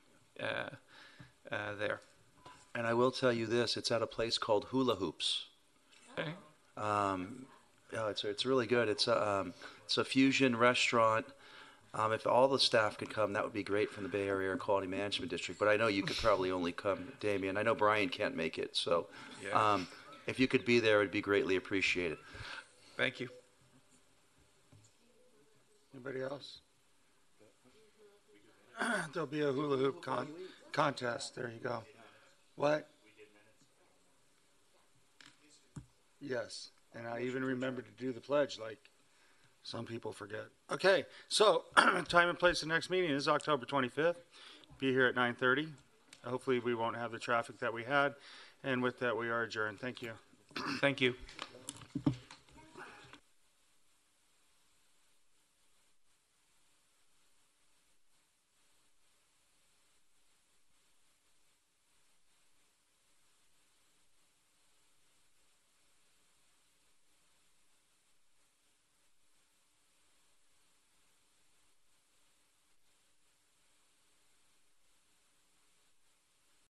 there. And I will tell you this, it's at a place called Hula Hoops. Okay. It's really good. It's a fusion restaurant. If all the staff could come, that would be great from the Bay Area Air Quality Management District. But I know you could probably only come, Damien. I know Brian can't make it. So if you could be there, it would be greatly appreciated. Thank you. Anybody else? There'll be a hula hoop contest. There you go. What? Yes. And I even remembered to do the pledge, like some people forget. Okay, so time and place of the next meeting is October 25th. Be here at 9:30. Hopefully we won't have the traffic that we had. And with that, we are adjourned. Thank you. Thank you.